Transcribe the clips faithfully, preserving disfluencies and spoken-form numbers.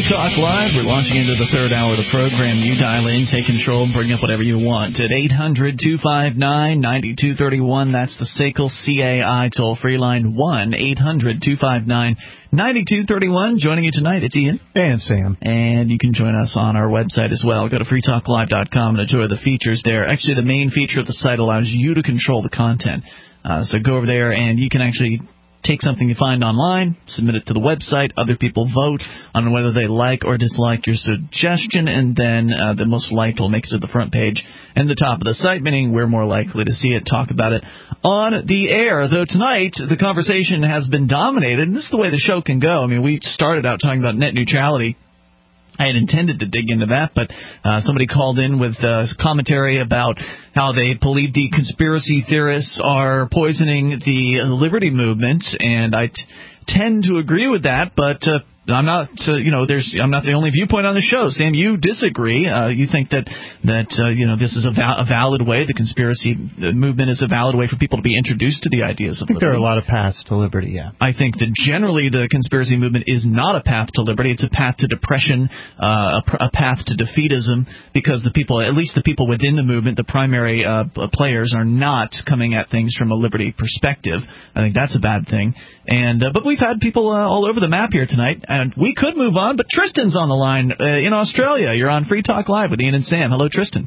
Free Talk Live. We're launching into the third hour of the program. You dial in, take control, and bring up whatever you want at eight hundred, two five nine, nine two three one. That's the S A C L C A I toll-free line, one eight hundred, two five nine, nine two three one. Joining you tonight, it's Ian. And Sam. And you can join us on our website as well. Go to free talk live dot com and enjoy the features there. Actually, the main feature of the site allows you to control the content. Uh, so go over there, and you can actually take something you find online, submit it to the website, other people vote on whether they like or dislike your suggestion, and then uh, the most liked will make it to the front page and the top of the site, meaning we're more likely to see it, talk about it on the air. Though tonight, the conversation has been dominated, and this is the way the show can go. I mean, we started out talking about net neutrality. I had intended to dig into that, but uh, somebody called in with uh, commentary about how they believe the conspiracy theorists are poisoning the liberty movement, and I t- tend to agree with that, but uh, I'm not, uh, you know, there's, I'm not the only viewpoint on the show. Sam, you disagree. Uh, you think that, that uh, you know, this is a, val- a valid way, the conspiracy movement is a valid way for people to be introduced to the ideas of liberty. I think liberty. there are a lot of paths to liberty, yeah. I think that generally the conspiracy movement is not a path to liberty. It's a path to depression, uh, a, pr- a path to defeatism, because the people, at least the people within the movement, the primary uh, players, are not coming at things from a liberty perspective. I think that's a bad thing. And uh, but we've had people uh, all over the map here tonight, and we could move on, but Tristan's on the line uh, in Australia. You're on Free Talk Live with Ian and Sam. Hello, Tristan.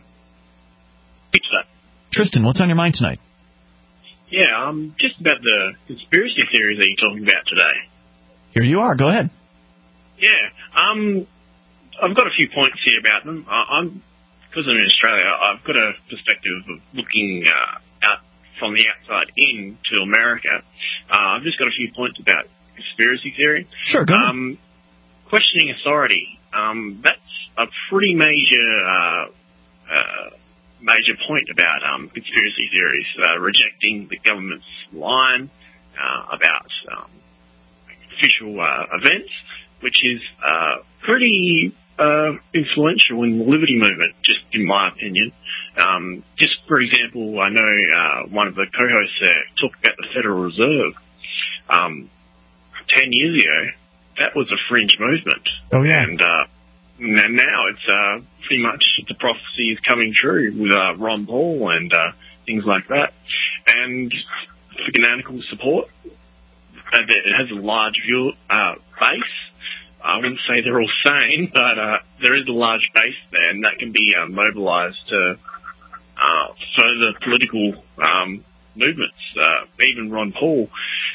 It's that. Tristan, what's on your mind tonight? Yeah, um, just about the conspiracy theories that you're talking about today. Here you are. Go ahead. Yeah, um, I've got a few points here about them. Uh, I'm, because I'm in Australia, I've got a perspective of looking uh, out from the outside in to America. Uh, I've just got a few points about conspiracy theory. Sure, go ahead. Um, questioning authority. Um, that's a pretty major, uh, uh, major point about um, conspiracy theories. Uh, rejecting the government's line uh, about um, official uh, events, which is uh, pretty uh, influential in the liberty movement, just in my opinion. Um, just for example, I know uh, one of the co-hosts there talked about the Federal Reserve. Um, ten years ago, that was a fringe movement. Oh, yeah. And, uh, and now it's uh, pretty much the prophecy is coming true with uh, Ron Paul and uh, things like that. And fanatical support, uh, it has a large view, uh, base. I wouldn't say they're all sane, but uh, there is a large base there, and that can be uh, mobilized to uh, further political um, movements. Uh, even Ron Paul,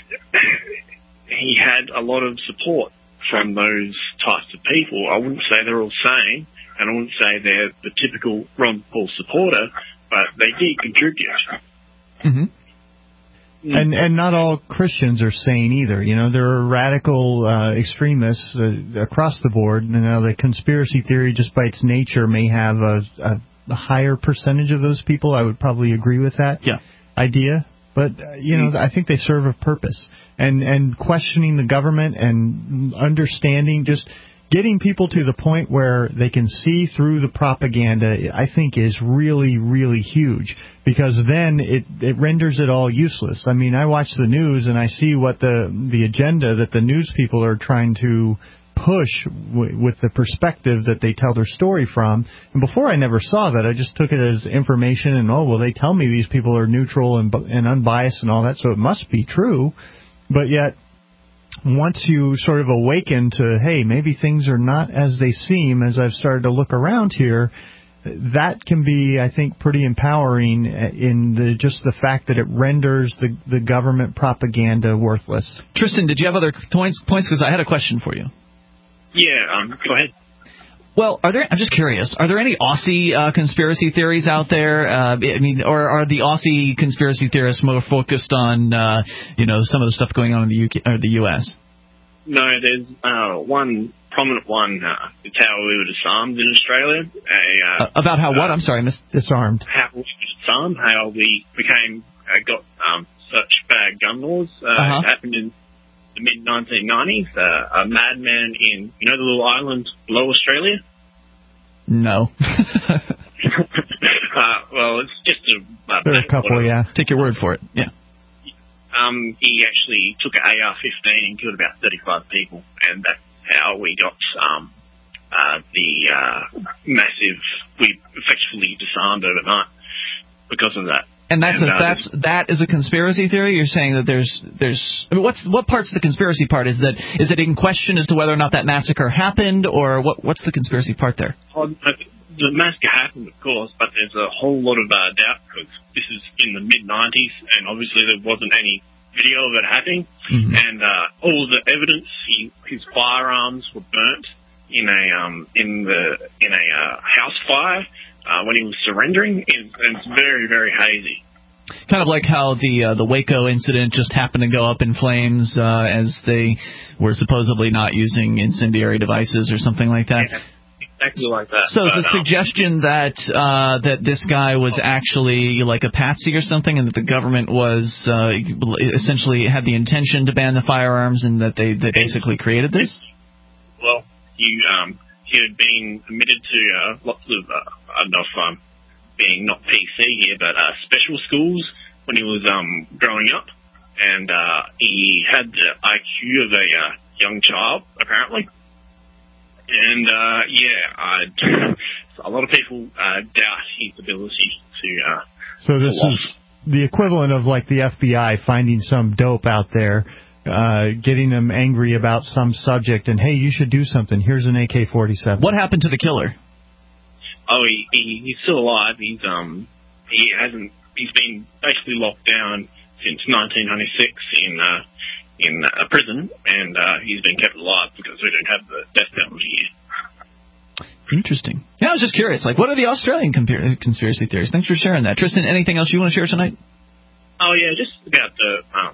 he had a lot of support from those types of people. I wouldn't say they're all sane, and I wouldn't say they're the typical Ron Paul supporter, but they did contribute. Mm-hmm. And and not all Christians are sane either. You know, there are radical uh, extremists uh, across the board. You know, the conspiracy theory, just by its nature, may have a, a, a higher percentage of those people. I would probably agree with that yeah. idea. But, uh, you know, I think they serve a purpose. And, and questioning the government and understanding, just getting people to the point where they can see through the propaganda, I think is really, really huge. Because then it, it renders it all useless. I mean, I watch the news and I see what the the agenda that the news people are trying to push w- with the perspective that they tell their story from. And before I never saw that. I just took it as information and, oh, well, they tell me these people are neutral and, and unbiased and all that, so it must be true. But yet, once you sort of awaken to, hey, maybe things are not as they seem, as I've started to look around here, that can be, I think, pretty empowering in the, just the fact that it renders the, the government propaganda worthless. Tristan, did you have other points? Points? Because I had a question for you. Yeah, um, go ahead. Well, are there? I'm just curious. Are there any Aussie uh, conspiracy theories out there? Uh, I mean, or are the Aussie conspiracy theorists more focused on, uh, you know, some of the stuff going on in the U K or the U S? No, there's uh, one prominent one. Uh, it's how we were disarmed in Australia. A, uh, uh, about how what? I'm sorry, I missed. Disarmed. How we were disarmed. How we became uh, got um, such bad gun laws. Uh, uh-huh. It happened in the mid nineteen nineties. Uh, a madman in, you know, the little island below Australia? No. uh, well, it's just a... Uh, there are a couple, yeah. Take your word for it, yeah. Um, he actually took an A R fifteen and killed about thirty-five people, and that's how we got um, uh, the uh, massive, we effectively disarmed overnight because of that. And that's and, a, uh, that's that is a conspiracy theory. You're saying that there's there's I mean, what's what part's the conspiracy part? Is that is it in question as to whether or not that massacre happened, or what what's the conspiracy part there? Well, the massacre happened, of course, but there's a whole lot of uh, doubt because this is in the mid nineties, and obviously there wasn't any video of it happening, mm-hmm. and uh, all the evidence, he, his firearms were burnt in a um in the in a uh, house fire. Uh, when he was surrendering, and it's very, very hazy. Kind of like how the uh, the Waco incident just happened to go up in flames uh, as they were supposedly not using incendiary devices or something like that. Yeah, exactly like that. So but, the um, suggestion that uh, that this guy was actually like a patsy or something, and that the government was uh, essentially had the intention to ban the firearms, and that they, they basically created this? Well, you... Um, He had been admitted to uh, lots of, uh, I don't know if I'm being not P C here, but uh, special schools when he was um, growing up. And uh, he had the I Q of a uh, young child, apparently. And, uh, yeah, I'd, a lot of people uh, doubt his ability to... Uh, so this is the equivalent of, like, the F B I finding some dope out there, Uh, getting them angry about some subject, and hey, you should do something. Here's an A K forty-seven. What happened to the killer? Oh, he, he he's still alive. He's um he hasn't. He's been basically locked down since nineteen ninety-six in uh, in a prison, and uh, he's been kept alive because we don't have the death penalty here. Interesting. Yeah, I was just curious. Like, what are the Australian compar- conspiracy theories? Thanks for sharing that, Tristan. Anything else you want to share tonight? Oh yeah, just about the. Um,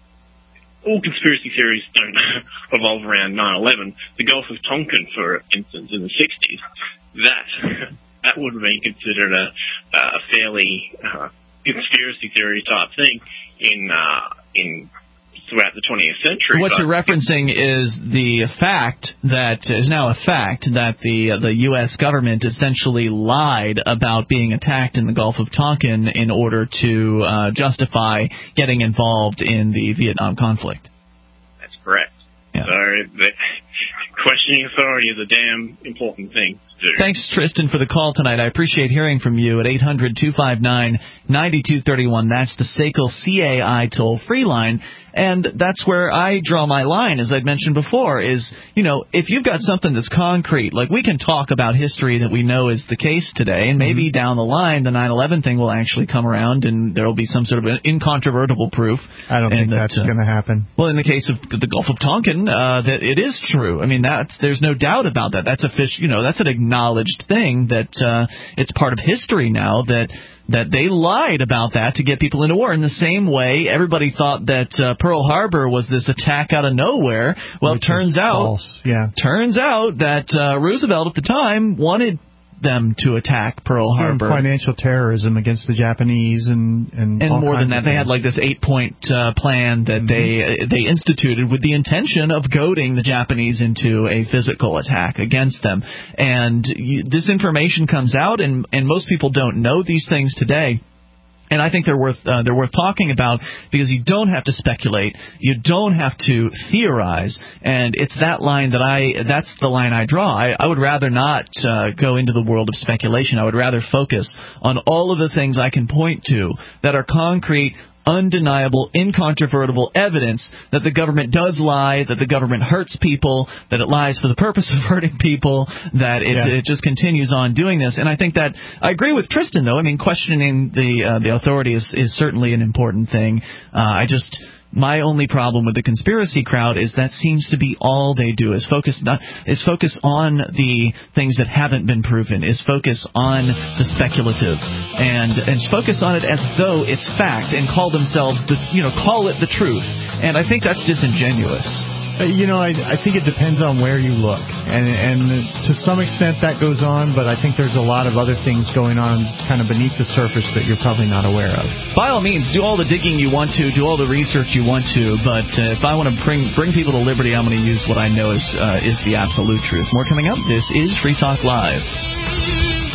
All conspiracy theories don't revolve around nine eleven. The Gulf of Tonkin, for instance, in the sixties, that that would have been considered a, a fairly uh, conspiracy theory type thing in uh, in throughout the twentieth century. What you're referencing is the fact that is now a fact that the the U S government essentially lied about being attacked in the Gulf of Tonkin in order to uh, justify getting involved in the Vietnam conflict. That's correct. Yeah. So the questioning authority is a damn important thing to do. Thanks, Tristan, for the call tonight. I appreciate hearing from you at eight hundred, two five nine, nine two three one. That's the S A C L C A I toll-free line. And that's where I draw my line, as I'd mentioned before, is, you know, if you've got something that's concrete, like we can talk about history that we know is the case today, and maybe mm-hmm. down the line the nine eleven thing will actually come around and there will be some sort of incontrovertible proof. I don't think that, that's uh, going to happen. Well, in the case of the Gulf of Tonkin, uh, that it is true. I mean, that's, there's no doubt about that. That's a fish, you know, that's an acknowledged thing that uh, it's part of history now that that they lied about that to get people into war. In the same way, everybody thought that uh, Pearl Harbor was this attack out of nowhere. Well, Which it turns out, false. Yeah. turns out that uh, Roosevelt at the time wanted them to attack Pearl Harbor. And financial terrorism against the Japanese and and, and all more than that, they things. had like this eight-point uh, plan that mm-hmm. they they instituted with the intention of goading the Japanese into a physical attack against them. And you, this information comes out, and and most people don't know these things today. And I think they're worth uh, they're worth talking about because you don't have to speculate, you don't have to theorize, and it's that line that I that's the line I draw. I, I would rather not uh, go into the world of speculation. I would rather focus on all of the things I can point to that are concrete, undeniable, incontrovertible evidence that the government does lie, that the government hurts people, that it lies for the purpose of hurting people, that it, yeah. it just continues on doing this. And I think that I agree with Tristan, though. I mean, questioning the uh, the authority is, is certainly an important thing. Uh, I just... My only problem with the conspiracy crowd is that seems to be all they do is focus not, is focus on the things that haven't been proven, is focus on the speculative, and and focus on it as though it's fact, and call themselves the you know call it the truth. And I think that's disingenuous. Uh, you know, I, I think it depends on where you look, and and to some extent that goes on, but I think there's a lot of other things going on kind of beneath the surface that you're probably not aware of. By all means, do all the digging you want to, do all the research you want to, but uh, if I want to bring bring people to liberty, I'm going to use what I know is uh, is the absolute truth. More coming up. This is Free Talk Live.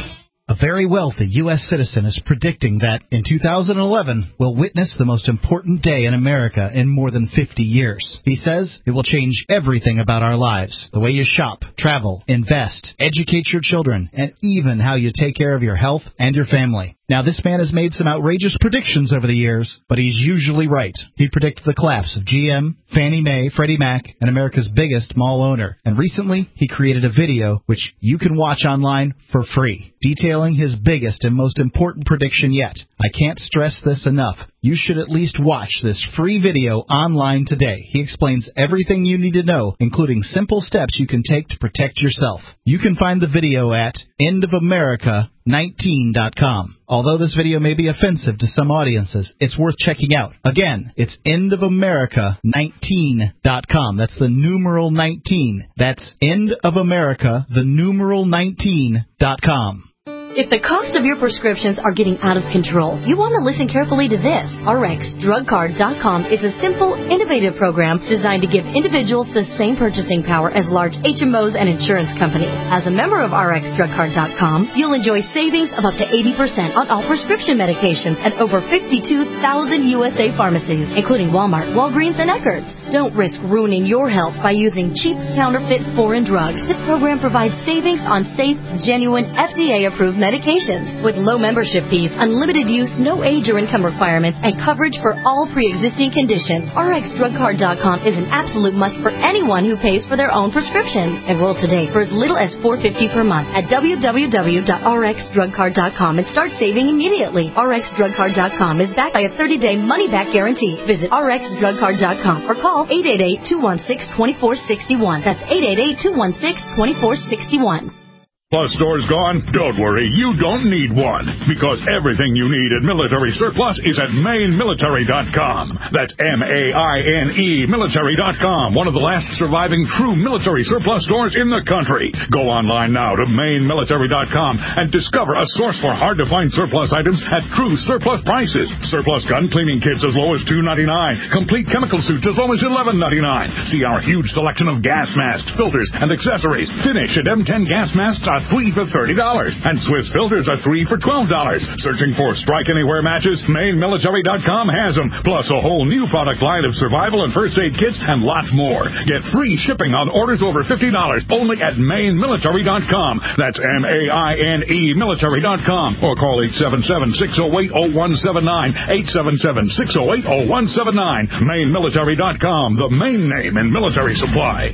A very wealthy U S citizen is predicting that in two thousand eleven we'll witness the most important day in America in more than fifty years. He says it will change everything about our lives, the way you shop, travel, invest, educate your children, and even how you take care of your health and your family. Now, this man has made some outrageous predictions over the years, but he's usually right. He predicted the collapse of G M, Fannie Mae, Freddie Mac, and America's biggest mall owner. And recently, he created a video which you can watch online for free, detailing his biggest and most important prediction yet. I can't stress this enough. You should at least watch this free video online today. He explains everything you need to know, including simple steps you can take to protect yourself. You can find the video at end of america nineteen dot com. Although this video may be offensive to some audiences, it's worth checking out. Again, it's end of america nineteen dot com. That's the numeral nineteen. That's end of america, the numeral nineteen dot com. If the cost of your prescriptions are getting out of control, you want to listen carefully to this. R X drug card dot com is a simple, innovative program designed to give individuals the same purchasing power as large H M Os and insurance companies. As a member of R X drug card dot com, you'll enjoy savings of up to eighty percent on all prescription medications at over fifty-two thousand U S A pharmacies, including Walmart, Walgreens, and Eckerd's. Don't risk ruining your health by using cheap, counterfeit, foreign drugs. This program provides savings on safe, genuine, F D A-approved medications. With low membership fees, unlimited use, no age or income requirements, and coverage for all pre-existing conditions, R X drug card dot com is an absolute must for anyone who pays for their own prescriptions. Enroll today for as little as four dollars and fifty cents per month at w w w dot r x drug card dot com and start saving immediately. R X drug card dot com is backed by a thirty-day money-back guarantee. Visit r x drug card dot com or call eight eight eight, two one six, two four six one. That's eight eight eight, two one six, two four six one. Plus stores gone? Don't worry, you don't need one, because everything you need at Military Surplus is at Maine Military dot com. That's M A I N E Military dot com, one of the last surviving true military surplus stores in the country. Go online now to Maine Military dot com and discover a source for hard-to-find surplus items at true surplus prices. Surplus gun cleaning kits as low as two dollars and ninety-nine cents. Complete chemical suits as low as eleven dollars and ninety-nine cents. See our huge selection of gas masks, filters, and accessories. Finish at M ten gas masks are three for thirty dollars, and Swiss filters are three for twelve dollars. Searching for Strike Anywhere matches? Maine Military dot com has them, plus a whole new product line of survival and first aid kits and lots more. Get free shipping on orders over fifty dollars only at Maine Military dot com. That's M A I N E Military dot com, or call eight seven seven, six oh eight, oh one seven nine, eight seven seven, six oh eight, oh one seven nine. Maine Military dot com, the main name in military supply.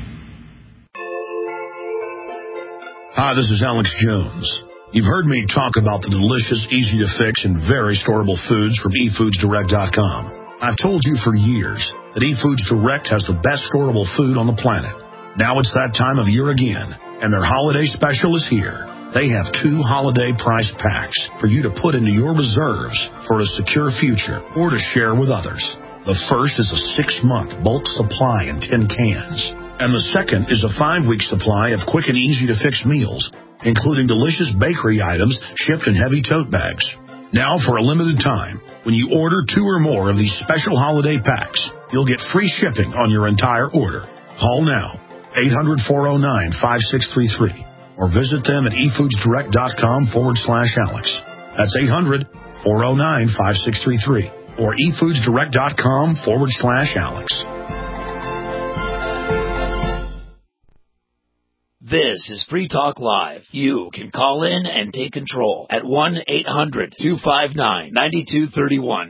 Hi, this is Alex Jones. You've heard me talk about the delicious, easy-to-fix, and very storable foods from e foods direct dot com. I've told you for years that eFoods Direct has the best storable food on the planet. Now it's that time of year again, and their holiday special is here. They have two holiday price packs for you to put into your reserves for a secure future or to share with others. The first is a six-month bulk supply in tin cans. And the second is a five-week supply of quick and easy-to-fix meals, including delicious bakery items shipped in heavy tote bags. Now, for a limited time, when you order two or more of these special holiday packs, you'll get free shipping on your entire order. Call now, eight hundred, four oh nine, five six three three, or visit them at e foods direct dot com forward slash Alex. That's eight hundred, four oh nine, five six three three, or e foods direct dot com forward slash Alex. This is Free Talk Live. You can call in and take control at one eight hundred, two five nine, nine two three one.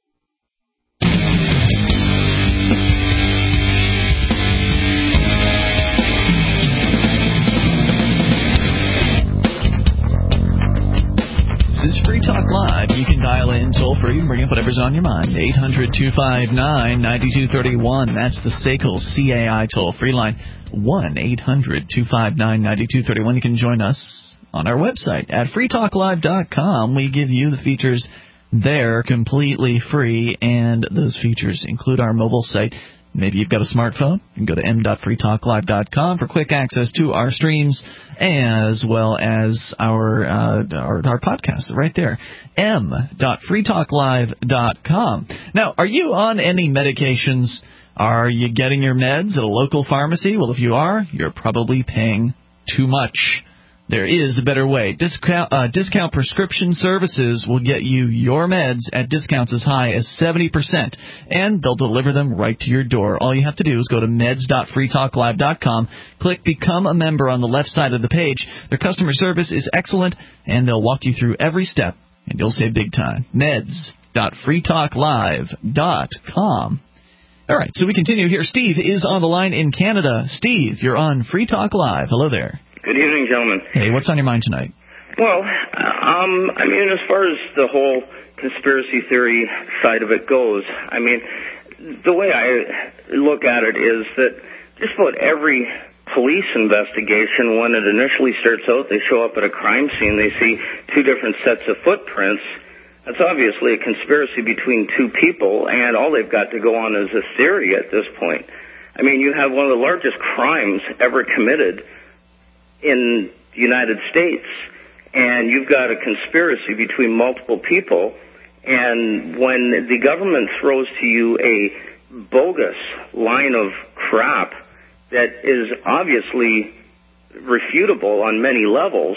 This is Free Talk Live. You can dial in toll free and bring up whatever's on your mind. eight hundred, two five nine, nine two three one. That's the S A C L C A I toll free line. one eight hundred, two five nine, nine two three one. You can join us on our website at free talk live dot com. We give you the features there completely free, and those features include our mobile site. Maybe you've got a smartphone. You can go to m dot free talk live dot com for quick access to our streams, as well as our uh, our, our podcast right there, m dot free talk live dot com. Now, are you on any medications? Are you getting your meds at a local pharmacy? Well, if you are, you're probably paying too much. There is a better way. Discount, uh, discount prescription services will get you your meds at discounts as high as seventy percent, and they'll deliver them right to your door. All you have to do is go to meds dot free talk live dot com, click Become a Member on the left side of the page. Their customer service is excellent, and they'll walk you through every step, and you'll save big time. meds dot free talk live dot com. All right, so we continue here. Steve is on the line in Canada. Steve, you're on Free Talk Live. Hello there. Good evening, gentlemen. Hey, what's on your mind tonight? Well, um, I mean, as far as the whole conspiracy theory side of it goes, I mean, the way I look at it is that just about every police investigation, when it initially starts out, they show up at a crime scene, they see two different sets of footprints. That's obviously a conspiracy between two people, and all they've got to go on is a theory at this point. I mean, you have one of the largest crimes ever committed in the United States, and you've got a conspiracy between multiple people, and when the government throws to you a bogus line of crap that is obviously refutable on many levels,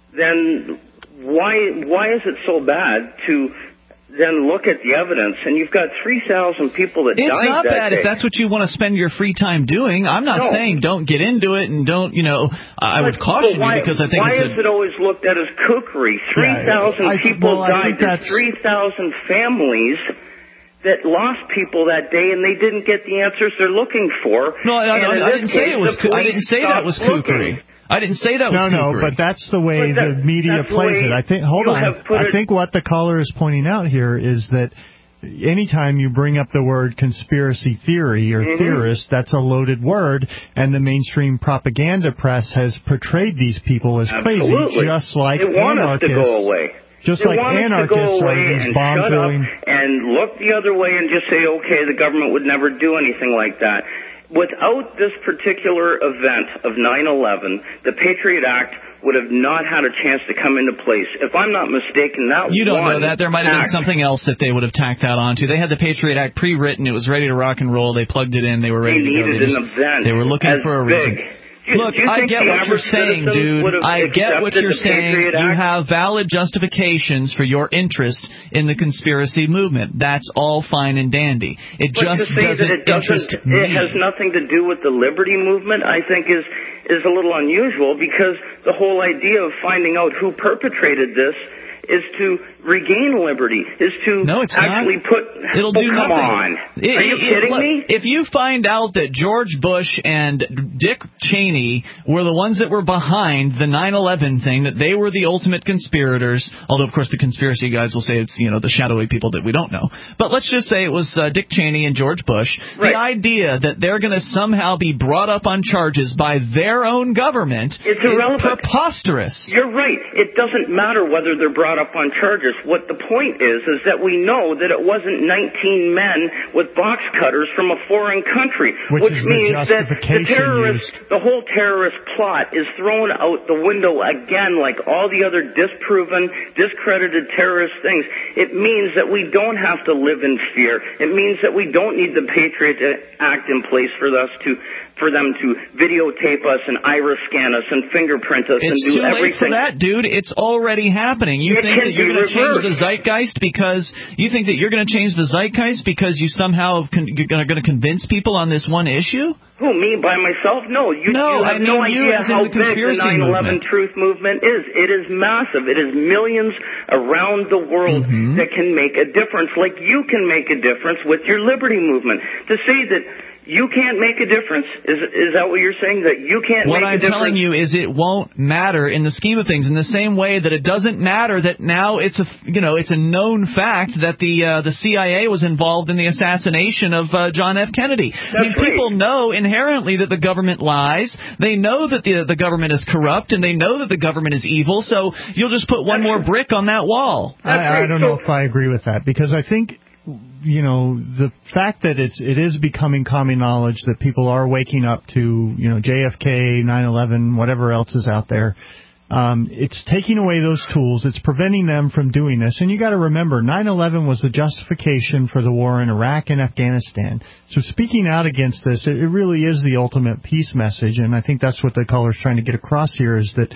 then why why is it so bad to then look at the evidence, and you've got three thousand people that it's died not that bad day. If that's what you want to spend your free time doing. I'm not No. saying don't get into it and don't, you know, I But- would caution but why, you because I think why it's is a... it always looked at as kookery? three thousand I- people well, I died. think There's that's- three thousand families that lost people that day, and they didn't get the answers they're looking for. No, I, And I, in I this didn't say case, it was. the I police didn't say that was stopped looking. kookery. I didn't say that was No, kookery. no, but that's the way But that- the media that's the plays way it. I think. Hold you on. have put I it- think what the caller is pointing out here is that anytime you bring up the word conspiracy theory or Mm-hmm. theorist, that's a loaded word, and the mainstream propaganda press has portrayed these people as Absolutely. crazy, just like they want us to anarchists. go away. Just they like want anarchists us to go are away these and bomb shut throwing. up and look the other way and just say, okay, the government would never do anything like that. Without this particular event of nine eleven, the Patriot Act would have not had a chance to come into place. If I'm not mistaken, that You don't one know that. There might have been act, something else that they would have tacked that onto. They had the Patriot Act pre-written. It was ready to rock and roll. They plugged it in. They were they ready to go. needed They, just, an event they were looking as for a big. reason. Do you, Look, do you I think get the what you're average saying, citizen dude. would have I get what accepted you're the saying. Patriot You Act? have valid justifications for your interest in the conspiracy movement. That's all fine and dandy. It But just to say doesn't, that it doesn't, interest me. it has nothing to do with the liberty movement, I think is is a little unusual, because the whole idea of finding out who perpetrated this is to regain liberty, is to No, it's actually not. put. It'll oh, do come nothing. on! It- Are you it- kidding look, me? If you find out that George Bush and Dick Cheney were the ones that were behind the nine eleven thing, that they were the ultimate conspirators, although of course the conspiracy guys will say it's, you know, the shadowy people that we don't know. But let's just say it was uh, Dick Cheney and George Bush. Right. The idea that they're going to somehow be brought up on charges by their own government It's is irrelevant. preposterous. You're right. It doesn't matter whether they're brought up on charges. What the point is, is that we know that it wasn't nineteen men with box cutters from a foreign country, Which is the means that the justification terrorist, used. the whole terrorist plot is thrown out the window again, like all the other disproven, discredited terrorist things. It means that we don't have to live in fear. It means that we don't need the Patriot Act in place for us to, for them to videotape us and iris scan us and fingerprint us and It's do too late everything. for that, dude. It's already happening. You It think can that you're be going to change the reversed. zeitgeist because you think that you're going to change the zeitgeist because you somehow con- you're going to convince people on this one issue? Who, me by myself? No, you, No, you I have no mean you idea as in how the big the conspiracy nine eleven movement. truth movement is. It is massive. It is millions around the world Mm-hmm. that can make a difference, like you can make a difference with your liberty movement. To say that you can't make a difference, is is that what you're saying? That you can't What make I'm a difference? telling you is it won't matter in the scheme of things. In the same way that it doesn't matter that now it's a you know it's a known fact that the uh, the C I A was involved in the assassination of uh, John F. Kennedy. I mean, right. people know inherently that the government lies. They know that the the government is corrupt, and they know that the government is evil. So you'll just put one more brick on that wall. I, I right. don't So- know if I agree with that, because I think, you know, the fact that it's it is becoming common knowledge that people are waking up to, you know, J F K, nine eleven, whatever else is out there. Um, it's taking away those tools. It's preventing them from doing this. And you got to remember, nine eleven was the justification for the war in Iraq and Afghanistan. So speaking out against this, it, it really is the ultimate peace message. And I think that's what the caller's trying to get across here, is that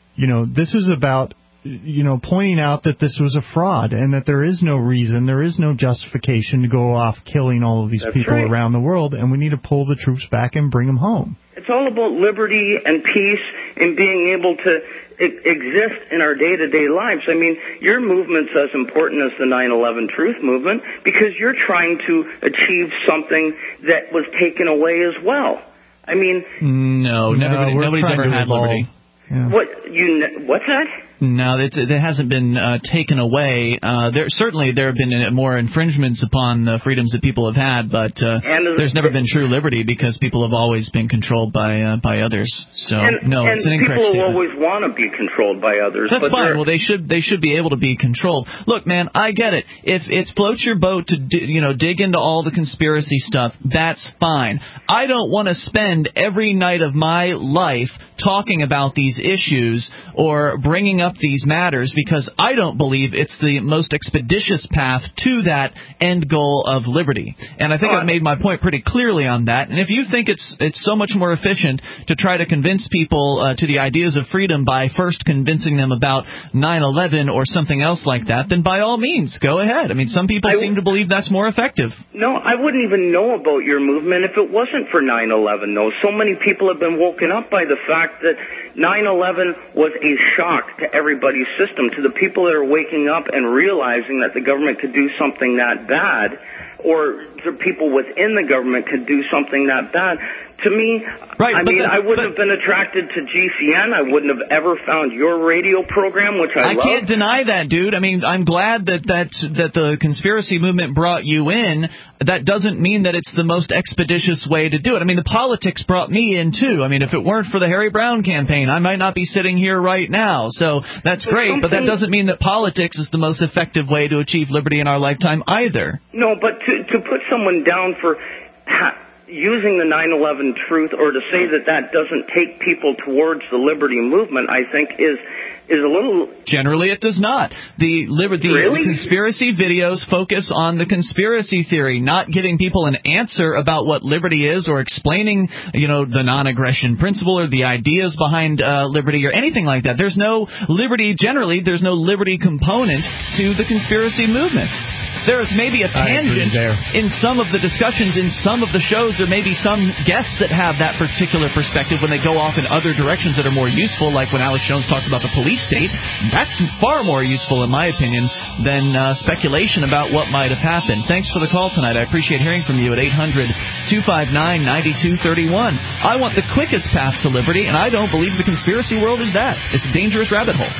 you know, this is about, you know, pointing out that this was a fraud and that there is no reason, there is no justification to go off killing all of these That's people right. around the world, and we need to pull the troops back and bring them home. It's all about liberty and peace and being able to e- exist in our day-to-day lives. I mean, your movement's as important as the nine eleven Truth Movement because you're trying to achieve something that was taken away as well. I mean... No, never, no nobody's ever had evolve. liberty. Yeah. What, you, what's that? No, it, it hasn't been uh, taken away. Uh, there certainly there have been uh, more infringements upon the freedoms that people have had, but uh, there's never been true liberty because people have always been controlled by uh, by others. So and, no, and it's an incorrect people statement. always want to be controlled by others. That's but fine. Well, they should they should be able to be controlled. Look, man, I get it. If it's float your boat to d- you know dig into all the conspiracy stuff, that's fine. I don't want to spend every night of my life talking about these issues or bringing up these matters because I don't believe it's the most expeditious path to that end goal of liberty. And I think I've made my point pretty clearly on that. And if you think it's it's so much more efficient to try to convince people uh, to the ideas of freedom by first convincing them about nine eleven or something else like that, then by all means, go ahead. I mean, some people I, seem to believe that's more effective. No, I wouldn't even know about your movement if it wasn't for nine eleven, though. So many people have been woken up by the fact that nine eleven was a shock to everybody's system, to the people that are waking up and realizing that the government could do something that bad, or the people within the government could do something that bad. To me, right, I mean, the, I wouldn't have been attracted to G C N. I wouldn't have ever found your radio program, which I, I love. can't deny that, dude. I mean, I'm glad that, that, that the conspiracy movement brought you in. That doesn't mean that it's the most expeditious way to do it. I mean, the politics brought me in, too. I mean, if it weren't for the Harry Brown campaign, I might not be sitting here right now. So that's but great, but that doesn't mean that politics is the most effective way to achieve liberty in our lifetime either. No, but to, to put someone down for... Ha- using the nine eleven truth, or to say that that doesn't take people towards the liberty movement, I think is is a little... Generally, it does not. The, liber- the, really? the conspiracy videos focus on the conspiracy theory, not giving people an answer about what liberty is or explaining, you know, the non-aggression principle or the ideas behind uh, liberty or anything like that. There's no liberty, generally, there's no liberty component to the conspiracy movement. There's maybe a tangent in some of the discussions, in some of the shows. There may be some guests that have that particular perspective when they go off in other directions that are more useful, like when Alex Jones talks about the police state. That's far more useful, in my opinion, than uh, speculation about what might have happened. Thanks for the call tonight. I appreciate hearing from you at eight hundred, two five nine, nine two three one. I want the quickest path to liberty, and I don't believe the conspiracy world is that. It's a dangerous rabbit hole.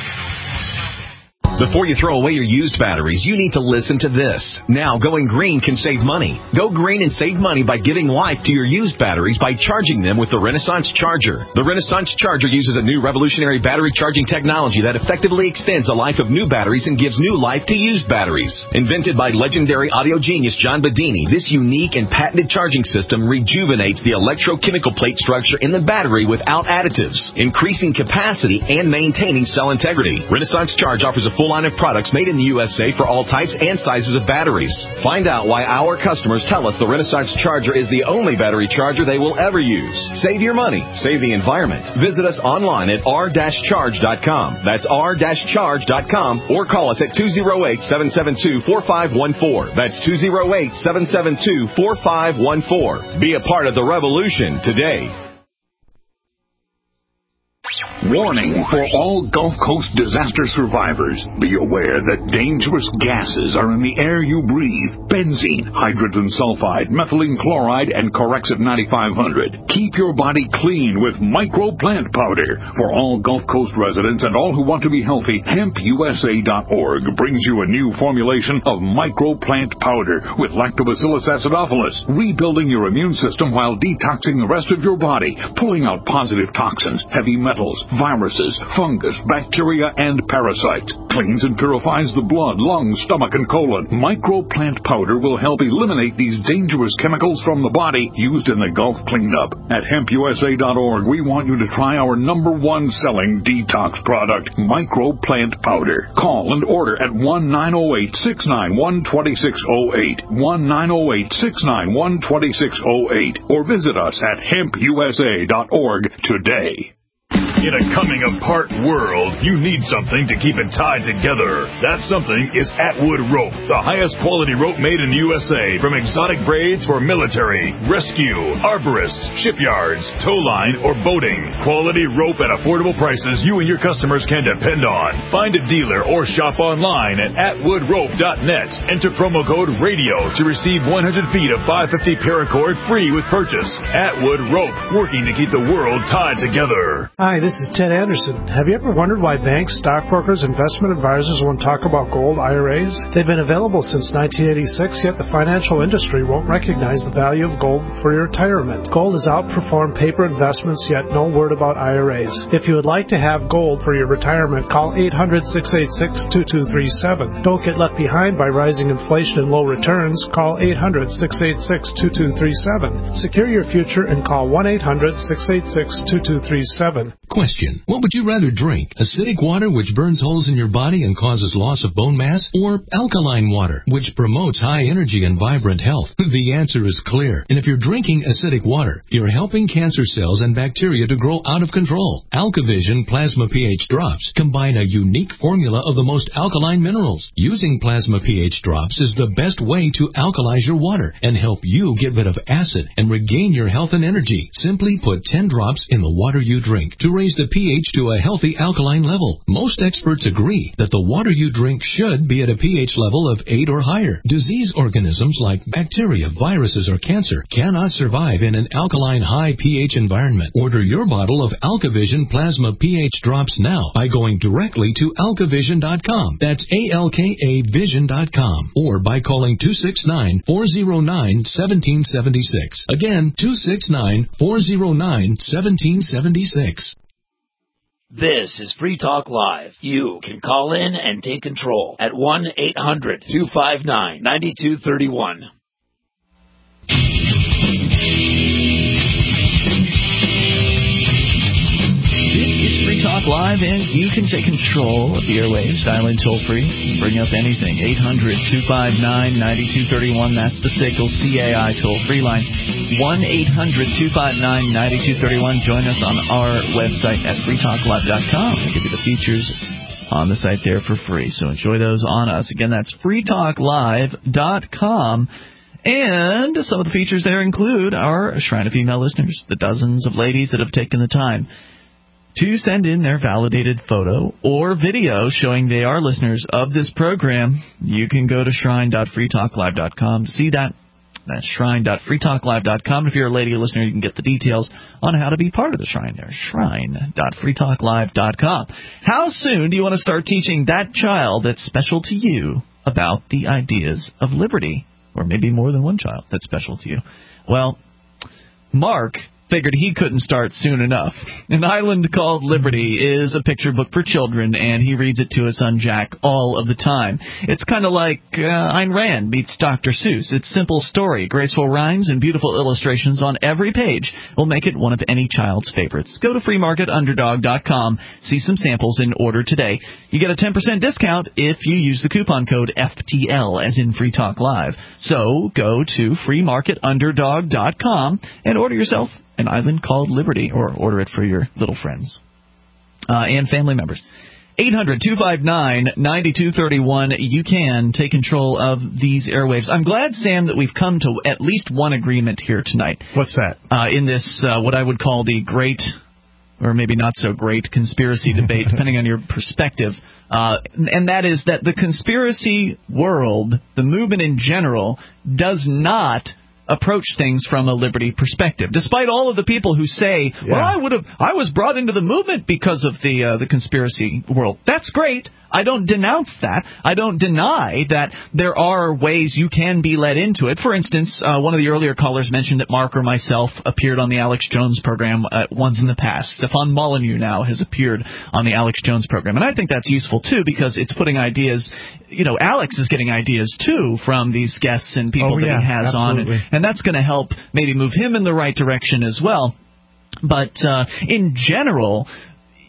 Before you throw away your used batteries, you need to listen to this. Now, going green can save money. Go green and save money by giving life to your used batteries by charging them with the Renaissance Charger. The Renaissance Charger uses a new revolutionary battery charging technology that effectively extends the life of new batteries and gives new life to used batteries. Invented by legendary audio genius John Bedini, this unique and patented charging system rejuvenates the electrochemical plate structure in the battery without additives, increasing capacity and maintaining cell integrity. Renaissance Charge offers a full line of products made in the U S A for all types and sizes of batteries. Find out why our customers tell us the Renaissance Charger is the only battery charger they will ever use. Save your money. Save the environment. Visit us online at r dash charge dot com. That's r dash charge dot com, or call us at two oh eight, seven seven two, four five one four. That's two oh eight, seven seven two, four five one four. Be a part of the revolution today. Warning for all Gulf Coast disaster survivors. Be aware that dangerous gases are in the air you breathe. Benzene, hydrogen sulfide, methylene chloride, and Corexit ninety-five hundred. Keep your body clean with Micro Plant Powder. For all Gulf Coast residents and all who want to be healthy, hemp u s a dot org brings you a new formulation of Micro Plant Powder with Lactobacillus acidophilus, rebuilding your immune system while detoxing the rest of your body, pulling out positive toxins, heavy metals, viruses, fungus, bacteria, and parasites. Cleans and purifies the blood, lungs, stomach, and colon. Micro Plant Powder will help eliminate these dangerous chemicals from the body used in the Gulf cleanup. At hemp u s a dot org, we want you to try our number one selling detox product, Micro Plant Powder. Call and order at one nine zero eight, six nine one, two six zero eight, one nine zero eight, six nine one, two six zero eight, or visit us at hemp u s a dot org today. In a coming-apart world, you need something to keep it tied together. That something is Atwood Rope, the highest quality rope made in the U S A, from exotic braids for military, rescue, arborists, shipyards, tow line, or boating. Quality rope at affordable prices you and your customers can depend on. Find a dealer or shop online at atwood rope dot net. Enter promo code RADIO to receive one hundred feet of five fifty paracord free with purchase. Atwood Rope, working to keep the world tied together. Hi, this is Ted Anderson. Have you ever wondered why banks, stockbrokers, investment advisors won't talk about gold I R As? They've been available since nineteen eighty-six, yet the financial industry won't recognize the value of gold for your retirement. Gold has outperformed paper investments, yet no word about I R As. If you would like to have gold for your retirement, call eight hundred, six eight six, two two three seven. Don't get left behind by rising inflation and low returns. Call eight hundred, six eight six, two two three seven. Secure your future and call one eight hundred, six eight six, two two three seven. Question. What would you rather drink? Acidic water, which burns holes in your body and causes loss of bone mass? Or alkaline water, which promotes high energy and vibrant health? The answer is clear. And if you're drinking acidic water, you're helping cancer cells and bacteria to grow out of control. AlkaVision Plasma pH Drops combine a unique formula of the most alkaline minerals. Using Plasma pH Drops is the best way to alkalize your water and help you get rid of acid and regain your health and energy. Simply put ten drops in the water you drink to raise the pH to a healthy alkaline level. Most experts agree that the water you drink should be at a pH level of eight or higher. Disease organisms like bacteria, viruses, or cancer cannot survive in an alkaline high pH environment. Order your bottle of AlkaVision Plasma pH Drops now by going directly to alka vision dot com. That's A L K A vision dot com. Or by calling two six nine, four zero nine, one seven seven six. Again, two six nine, four zero nine, one seven seven six. This is Free Talk Live. You can call in and take control at one eight hundred, two five nine, nine two three one. Free Talk Live, and you can take control of the airwaves. Dial in toll free. Bring up anything. eight hundred, two five nine, nine two three one. That's the S A C L C A I toll free line. one eight hundred, two five nine, nine two three one. Join us on our website at free talk live dot com. We'll give you the features on the site there for free. So enjoy those on us. Again, that's free talk live dot com. And some of the features there include our Shrine of Female listeners, the dozens of ladies that have taken the time to send in their validated photo or video showing they are listeners of this program. You can go to shrine dot free talk live dot com to see that. That's shrine dot free talk live dot com. If you're a lady listener, you can get the details on how to be part of the Shrine there. shrine dot free talk live dot com. How soon do you want to start teaching that child that's special to you about the ideas of liberty? Or maybe more than one child that's special to you. Well, Mark figured he couldn't start soon enough. An Island Called Liberty is a picture book for children, and he reads it to his son Jack all of the time. It's kind of like uh, Ayn Rand meets Doctor Seuss. It's simple story, graceful rhymes, and beautiful illustrations on every page will make it one of any child's favorites. Go to free market underdog dot com, see some samples, and order today. You get a ten percent discount if you use the coupon code F T L, as in Free Talk Live. So go to free market underdog dot com and order yourself An Island Called Liberty, or order it for your little friends uh, and family members. eight hundred, two five nine, nine two three one. You can take control of these airwaves. I'm glad, Sam, that we've come to at least one agreement here tonight. What's that? Uh, in this, uh, what I would call the great, or maybe not so great, conspiracy debate, depending on your perspective. Uh, and that is that the conspiracy world, the movement in general, does not approach things from a liberty perspective. Despite all of the people who say, yeah. well, I would have, I was brought into the movement because of the uh, the conspiracy world. That's great. I don't denounce that. I don't deny that there are ways you can be led into it. For instance, uh, one of the earlier callers mentioned that Mark or myself appeared on the Alex Jones program uh, once in the past. Stefan Molyneux now has appeared on the Alex Jones program. And I think that's useful, too, because it's putting ideas, you know, Alex is getting ideas, too, from these guests and people oh, that yeah, he has absolutely. on. And, and that's going to help maybe move him in the right direction as well. But uh, in general,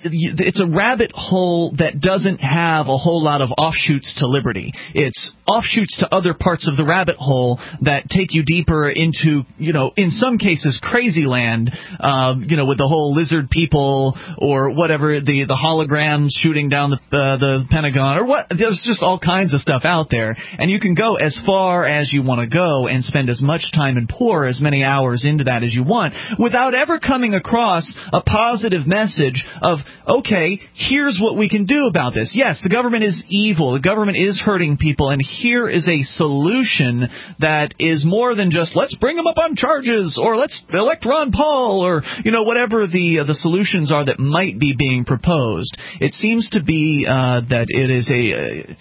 it's a rabbit hole that doesn't have a whole lot of offshoots to liberty. It's offshoots to other parts of the rabbit hole that take you deeper into, you know, in some cases, crazy land, um, you know, with the whole lizard people or whatever, the, the holograms shooting down the, uh, the Pentagon or what. There's just all kinds of stuff out there. And you can go as far as you want to go and spend as much time and pour as many hours into that as you want without ever coming across a positive message of, okay, here's what we can do about this. Yes, the government is evil. The government is hurting people. And here is a solution that is more than just let's bring them up on charges or let's elect Ron Paul or, you know, whatever the uh, the solutions are that might be being proposed. It seems to be uh, that it is a... Uh,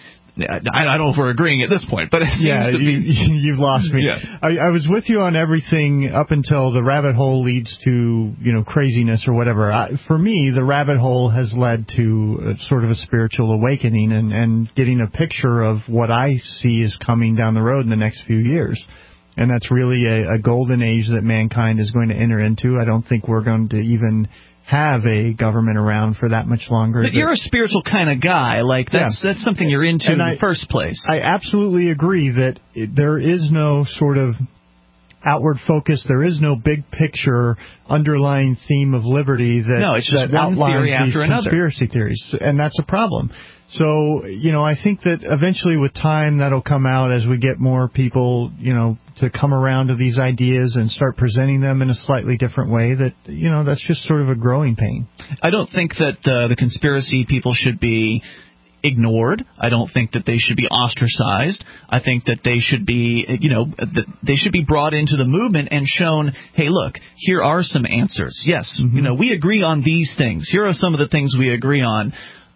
I don't know if we're agreeing at this point, but it seems yeah, to be... you, you've lost me. Yeah. I, I was with you on everything up until the rabbit hole leads to, you know, craziness or whatever. I, for me, the rabbit hole has led to a, sort of a spiritual awakening and, and getting a picture of what I see is coming down the road in the next few years. And that's really a, a golden age that mankind is going to enter into. I don't think we're going to even have a government around for that much longer. But you're a spiritual kind of guy. Like, that's yeah. that's something you're into and in I, the first place. I absolutely agree that it, there is no sort of outward focus. There is no big picture underlying theme of liberty that, no, it's just that one outlines theory after these another. Conspiracy theories. And that's a problem. So, you know, I think that eventually with time that'll come out as we get more people, you know, to come around to these ideas and start presenting them in a slightly different way that, you know, that's just sort of a growing pain. I don't think that uh, the conspiracy people should be ignored. I don't think that they should be ostracized. I think that they should be, you know, that they should be brought into the movement and shown, hey, look, here are some answers. Yes, mm-hmm. you know, we agree on these things. Here are some of the things we agree on.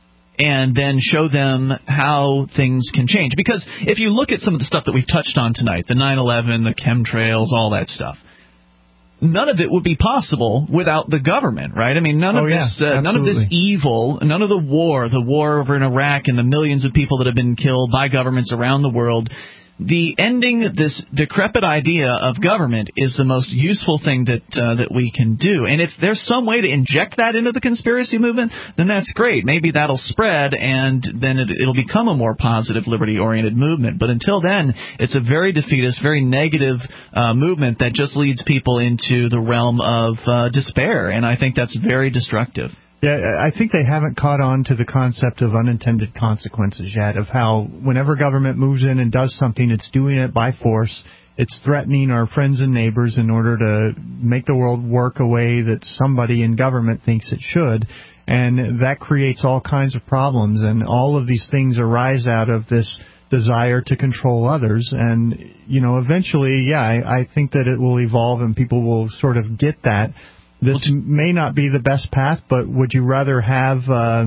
And then show them how things can change. Because if you look at some of the stuff that we've touched on tonight, the nine eleven, the chemtrails, all that stuff, none of it would be possible without the government, right? I mean, none oh, of yeah, this, uh, none of this evil, none of the war, the war over in Iraq and the millions of people that have been killed by governments around the world. The ending this decrepit idea of government is the most useful thing that uh, that we can do. And if there's some way to inject that into the conspiracy movement, then that's great. Maybe that'll spread, and then it, it'll become a more positive, liberty-oriented movement. But until then, it's a very defeatist, very negative uh, movement that just leads people into the realm of uh, despair. And I think that's very destructive. Yeah, I think they haven't caught on to the concept of unintended consequences yet, of how whenever government moves in and does something, it's doing it by force. It's threatening our friends and neighbors in order to make the world work a way that somebody in government thinks it should. And that creates all kinds of problems. And all of these things arise out of this desire to control others. And, you know, eventually, yeah, I, I think that it will evolve and people will sort of get that. This may not be the best path, but would you rather have uh,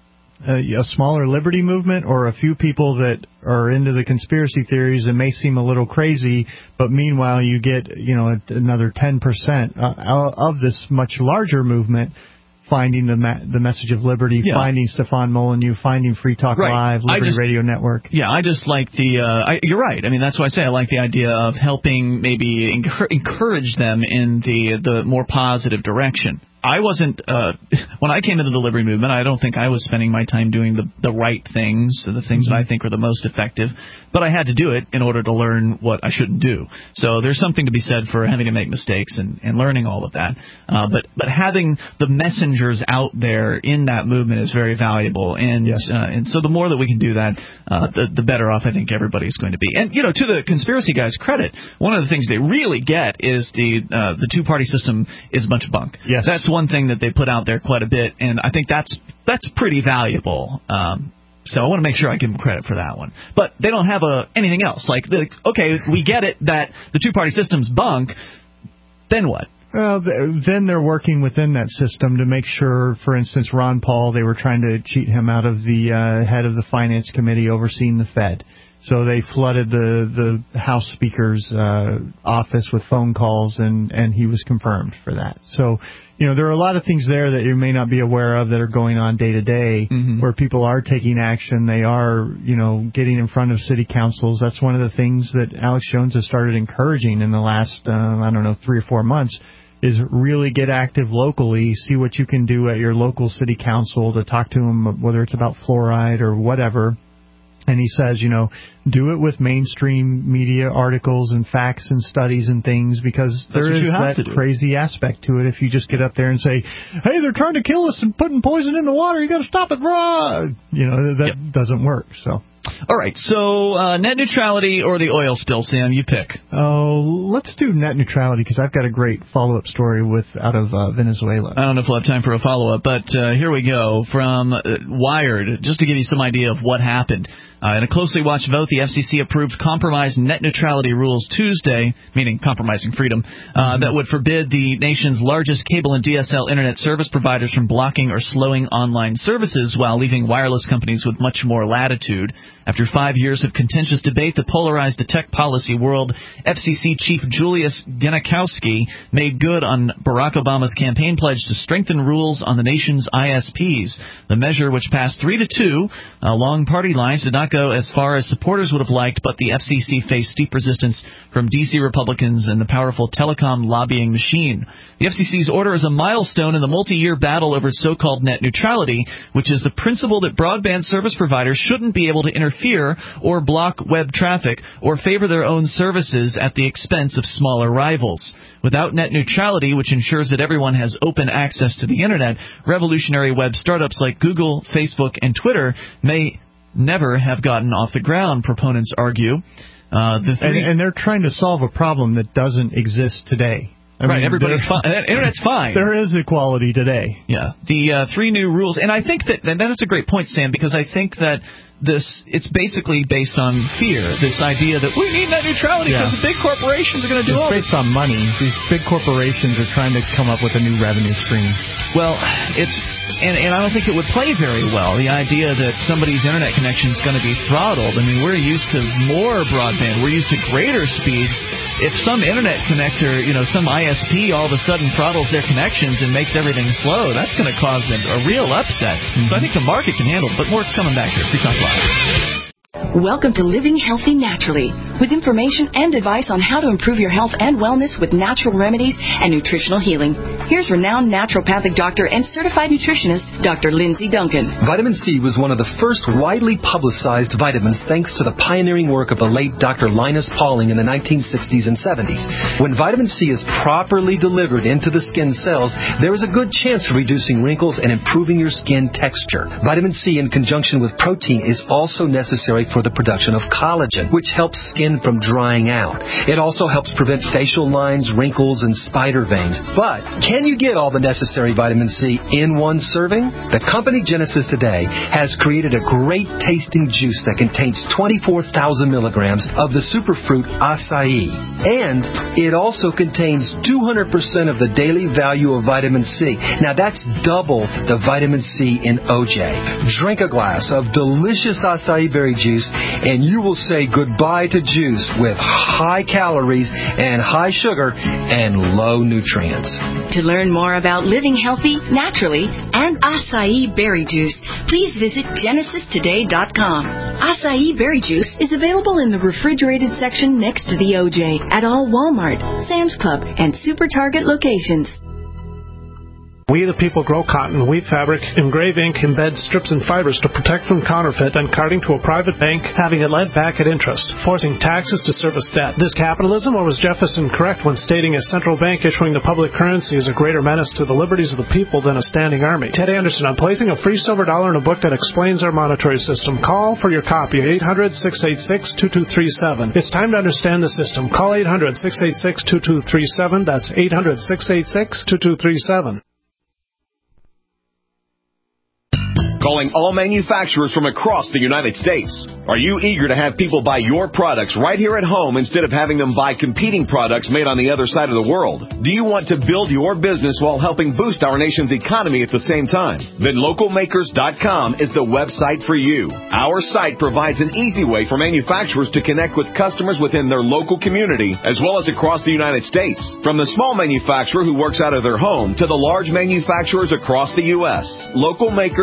a, a smaller liberty movement or a few people that are into the conspiracy theories and may seem a little crazy, but meanwhile you get, you know, another ten percent uh, of this much larger movement finding the ma- the message of liberty, yeah. finding Stefan Molyneux, finding Free Talk right. Live, Liberty just, Radio Network. Yeah, I just like the, uh, I, you're right. I mean, that's why I say I like the idea of helping maybe encourage them in the the more positive direction. I wasn't, uh, when I came into the liberty movement, I don't think I was spending my time doing the, the right things, the things mm-hmm. that I think are the most effective, but I had to do it in order to learn what I shouldn't do. So there's something to be said for having to make mistakes and, and learning all of that. Uh, but, but having the messengers out there in that movement is very valuable. And, yes. uh, and so the more that we can do that, uh, the, the better off I think everybody's going to be. And, you know, to the conspiracy guys' credit, one of the things they really get is the, uh, the two-party system is a bunch of bunk. Yes. That's one thing that they put out there quite a bit, and I think that's that's pretty valuable. Um, so I want to make sure I give them credit for that one. But they don't have a, anything else. Like, okay, we get it that the two-party system's bunk, then what? Well, then they're working within that system to make sure, for instance, Ron Paul, they were trying to cheat him out of the uh, head of the Finance Committee overseeing the Fed. So they flooded the, the House Speaker's uh, office with phone calls, and, and he was confirmed for that. So, you know, there are a lot of things there that you may not be aware of that are going on day to day, where people are taking action. They are, you know, getting in front of city councils. That's one of the things that Alex Jones has started encouraging in the last, uh, I don't know, three or four months, is really get active locally, see what you can do at your local city council to talk to them, whether it's about fluoride or whatever. And he says, you know, do it with mainstream media articles and facts and studies and things, because That's there what is you have that to do. crazy aspect to it. If you just get up there and say, hey, they're trying to kill us and putting poison in the water, you got to stop it, raw. You know, that yep. doesn't work. So. All right, so uh, net neutrality or the oil spill, Sam, you pick. Oh, let's do net neutrality, because I've got a great follow-up story with out of uh, Venezuela. I don't know if we'll have time for a follow-up, but uh, here we go from uh, Wired, just to give you some idea of what happened. Uh, in a closely watched vote, the F C C approved compromised net neutrality rules Tuesday, meaning compromising freedom, uh, mm-hmm. that would forbid the nation's largest cable and D S L internet service providers from blocking or slowing online services, while leaving wireless companies with much more latitude. After five years of contentious debate that polarized the tech policy world, F C C Chief Julius Genachowski made good on Barack Obama's campaign pledge to strengthen rules on the nation's I S Ps. The measure, which passed three to two along party lines, did not go as far as supporters would have liked, but the F C C faced steep resistance from D C Republicans and the powerful telecom lobbying machine. The F C C's order is a milestone in the multi-year battle over so-called net neutrality, which is the principle that broadband service providers shouldn't be able to interfere or block web traffic or favor their own services at the expense of smaller rivals. Without net neutrality, which ensures that everyone has open access to the Internet, revolutionary web startups like Google, Facebook, and Twitter may never have gotten off the ground, proponents argue. Uh, the three and, and they're trying to solve a problem that doesn't exist today. I right, mean, everybody's fine. Internet's fine. There is equality today. Yeah, the uh, three new rules, and I think that and that's a great point, Sam, because I think that this it's basically based on fear. This idea that we need net neutrality because yeah. the big corporations are going to do it's all based this. on money. These big corporations are trying to come up with a new revenue stream. Well, it's and and I don't think it would play very well. The idea that somebody's internet connection is going to be throttled. I mean, we're used to more broadband. We're used to greater speeds. If some internet connector, you know, some I S P all of a sudden throttles their connections and makes everything slow, that's going to cause a, a real upset. Mm-hmm. So I think the market can handle it. But more coming back here. Free Talk Live. Welcome to Living Healthy Naturally, with information and advice on how to improve your health and wellness with natural remedies and nutritional healing. Here's renowned naturopathic doctor and certified nutritionist, Doctor Lindsay Duncan. Vitamin C was one of the first widely publicized vitamins thanks to the pioneering work of the late Doctor Linus Pauling in the nineteen sixties and seventies. When vitamin C is properly delivered into the skin cells, there is a good chance of reducing wrinkles and improving your skin texture. Vitamin C in conjunction with protein is also necessary for the production of collagen, which helps skin from drying out. It also helps prevent facial lines, wrinkles, and spider veins. But can you get all the necessary vitamin C in one serving? The company Genesis Today has created a great tasting juice that contains twenty-four thousand milligrams of the superfruit acai. And it also contains two hundred percent of the daily value of vitamin C. Now that's double the vitamin C in O J. Drink a glass of delicious acai berry juice and you will say goodbye to juice with high calories and high sugar and low nutrients. To learn more about living healthy, naturally, and acai berry juice, please visit genesis today dot com. Acai berry juice is available in the refrigerated section next to the O J at all Walmart, Sam's Club, and Super Target locations. We the people grow cotton, weave fabric, engrave ink, embed strips and fibers to protect from counterfeit, then carting to a private bank, having it lent back at interest, forcing taxes to service debt. This capitalism, or was Jefferson correct when stating a central bank issuing the public currency is a greater menace to the liberties of the people than a standing army? Ted Anderson, I'm placing a free silver dollar in a book that explains our monetary system. Call for your copy, eight hundred, six eight six, two two three seven. It's time to understand the system. Call eight hundred, six eight six, two two three seven. That's eight hundred, six eight six, two two three seven. Calling all manufacturers from across the United States. Are you eager to have people buy your products right here at home instead of having them buy competing products made on the other side of the world? Do you want to build your business while helping boost our nation's economy at the same time? Then local makers dot com is the website for you. Our site provides an easy way for manufacturers to connect with customers within their local community as well as across the United States. From the small manufacturer who works out of their home to the large manufacturers across the U S. local makers dot com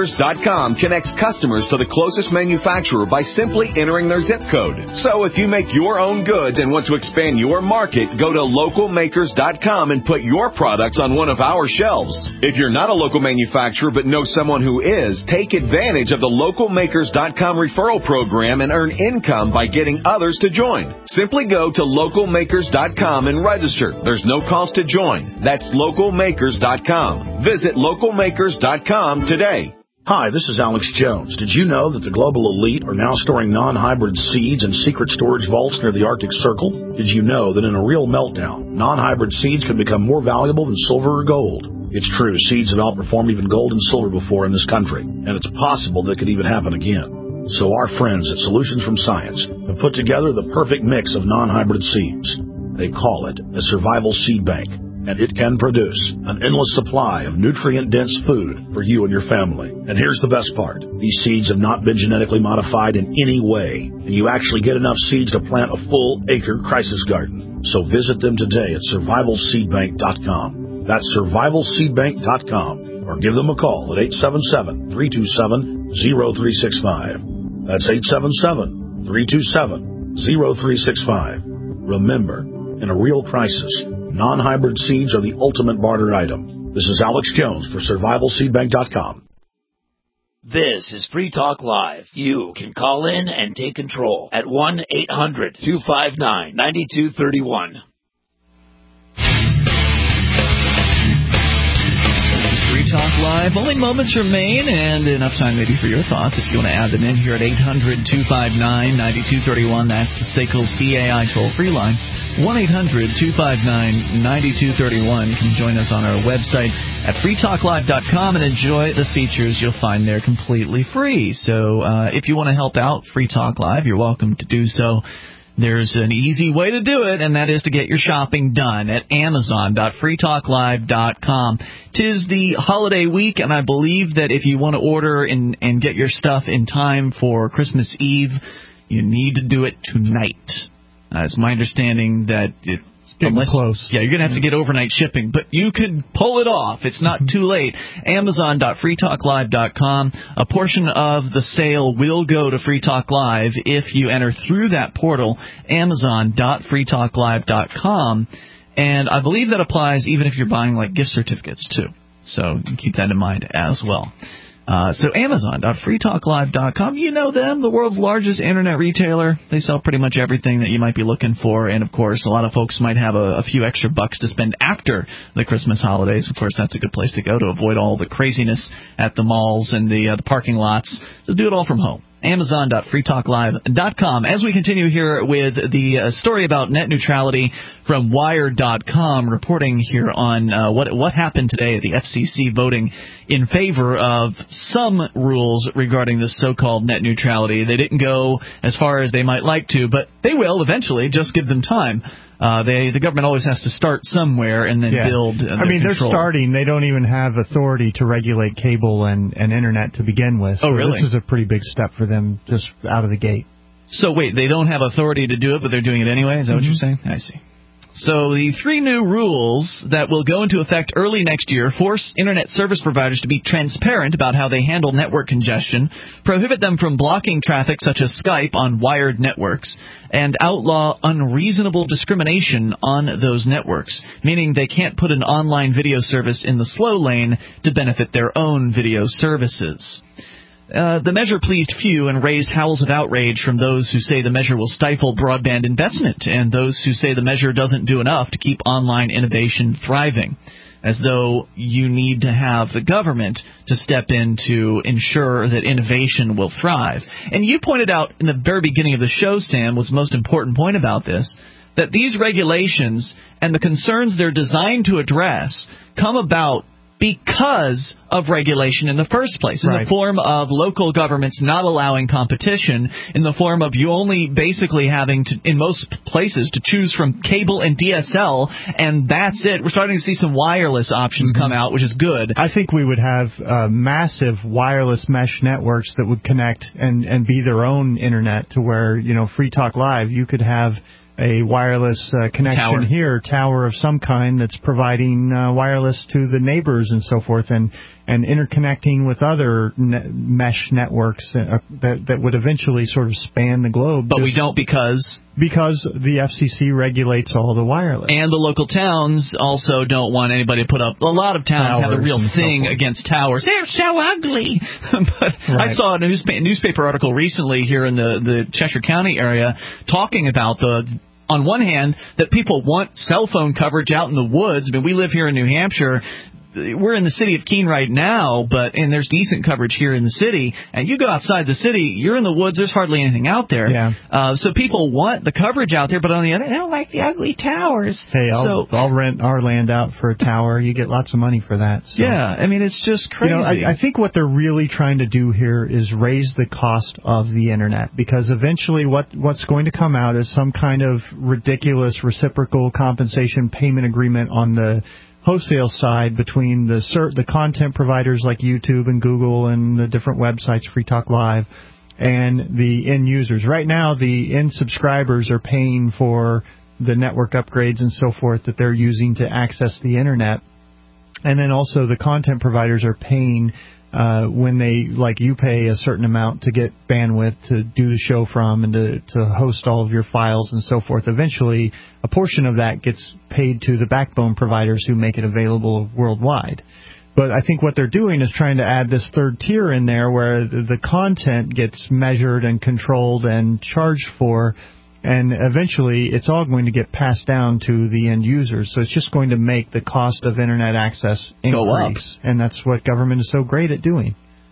com connects customers to the closest manufacturer by simply entering their zip code. So if you make your own goods and want to expand your market, go to local makers dot com and put your products on one of our shelves. If you're not a local manufacturer but know someone who is, take advantage of the local makers dot com referral program and earn income by getting others to join. Simply go to local makers dot com and register. There's no cost to join. That's local makers dot com. Visit local makers dot com today. Hi, this is Alex Jones. Did you know that the global elite are now storing non-hybrid seeds in secret storage vaults near the Arctic Circle? Did you know that in a real meltdown, non-hybrid seeds can become more valuable than silver or gold? It's true, seeds have outperformed even gold and silver before in this country, and it's possible that could even happen again. So our friends at Solutions from Science have put together the perfect mix of non-hybrid seeds. They call it a survival seed bank, and it can produce an endless supply of nutrient-dense food for you and your family. And here's the best part. These seeds have not been genetically modified in any way, and you actually get enough seeds to plant a full-acre crisis garden. So visit them today at survival seed bank dot com. That's survival seed bank dot com, or give them a call at eight seven seven, three two seven, zero three six five. That's eight seven seven, three two seven, zero three six five. Remember, in a real crisis, non-hybrid seeds are the ultimate barter item. This is Alex Jones for survival seed bank dot com. This is Free Talk Live. You can call in and take control at one eight hundred, two five nine, nine two three one. Talk Live. Only moments remain, and enough time maybe for your thoughts. If you want to add them in here at eight hundred, two five nine, nine two three one, that's the S A C L C A I toll-free line. one eight hundred, two five nine, nine two three one. You can join us on our website at free talk live dot com and enjoy the features you'll find there completely free. So uh, if you want to help out Free Talk Live, you're welcome to do so. There's an easy way to do it, and that is to get your shopping done at amazon dot free talk live dot com. Tis the holiday week, and I believe that if you want to order and, and get your stuff in time for Christmas Eve, you need to do it tonight. Uh, it's my understanding that it Getting Unless, close. Yeah, you're going to have to get overnight shipping, but you can pull it off. It's not too late. amazon dot free talk live dot com. A portion of the sale will go to Free Talk Live if you enter through that portal, amazon dot free talk live dot com. And I believe that applies even if you're buying like gift certificates, too. So keep that in mind as well. Uh, so amazon dot free talk live dot com, you know them, the world's largest internet retailer. They sell pretty much everything that you might be looking for. And, of course, a lot of folks might have a, a few extra bucks to spend after the Christmas holidays. Of course, that's a good place to go to avoid all the craziness at the malls and the, uh, the parking lots. Just do it all from home. amazon dot free talk live dot com. As we continue here with the uh, story about net neutrality from Wired dot com, reporting here on uh, what what happened today at the F C C voting in favor of some rules regarding this so-called net neutrality. They didn't go as far as they might like to, but they will eventually. Just give them time. Uh, they the government always has to start somewhere and then yeah. build. Uh, I mean, control. They're starting. They don't even have authority to regulate cable and, and internet to begin with. Oh, so really? This is a pretty big step for them just out of the gate. So wait, they don't have authority to do it, but they're doing it anyway? Is that mm-hmm. what you're saying? I see. So the three new rules that will go into effect early next year force Internet service providers to be transparent about how they handle network congestion, prohibit them from blocking traffic such as Skype on wired networks, and outlaw unreasonable discrimination on those networks, meaning they can't put an online video service in the slow lane to benefit their own video services. Uh, the measure pleased few and raised howls of outrage from those who say the measure will stifle broadband investment and those who say the measure doesn't do enough to keep online innovation thriving, as though you need to have the government to step in to ensure that innovation will thrive. And you pointed out in the very beginning of the show, Sam, was the most important point about this, that these regulations and the concerns they're designed to address come about because of regulation in the first place, in right. the form of local governments not allowing competition, in the form of you only basically having to, in most places, to choose from cable and D S L, and that's it. We're starting to see some wireless options mm-hmm. come out, which is good. I think we would have uh, massive wireless mesh networks that would connect and, and be their own internet to where, you know, Free Talk Live, you could have a wireless uh, connection tower. here, tower of some kind that's providing uh, wireless to the neighbors and so forth. And and interconnecting with other ne- mesh networks uh, that that would eventually sort of span the globe. But we don't because because the F C C regulates all the wireless. And the local towns also don't want anybody to put up. A lot of towns Towers have a real and thing so forth. against towers. They're so ugly. But Right. I saw a newspa- newspaper article recently here in the, the Cheshire County area talking about the, on one hand, that people want cell phone coverage out in the woods. I mean, we live here in New Hampshire. We're in the city of Keene right now, but and there's decent coverage here in the city. And you go outside the city, you're in the woods. There's hardly anything out there. Yeah. Uh, so people want the coverage out there, but on the other, they don't like the ugly towers. Hey, I'll, so, I'll rent our land out for a tower. You get lots of money for that. So. Yeah, I mean, it's just crazy. You know, I, I think what they're really trying to do here is raise the cost of the Internet, because eventually what, what's going to come out is some kind of ridiculous reciprocal compensation payment agreement on the wholesale side between the cert, the content providers like YouTube and Google and the different websites, Free Talk Live, and the end users. Right now, the end subscribers are paying for the network upgrades and so forth that they're using to access the Internet. And then also the content providers are paying uh, when they, like you pay a certain amount to get bandwidth to do the show from and to, to host all of your files and so forth. Eventually, a portion of that gets paid to the backbone providers who make it available worldwide. But I think what they're doing is trying to add this third tier in there where the, the content gets measured and controlled and charged for, and eventually it's all going to get passed down to the end users. So it's just going to make the cost of Internet access increase. Go up. And that's what government is so great at doing.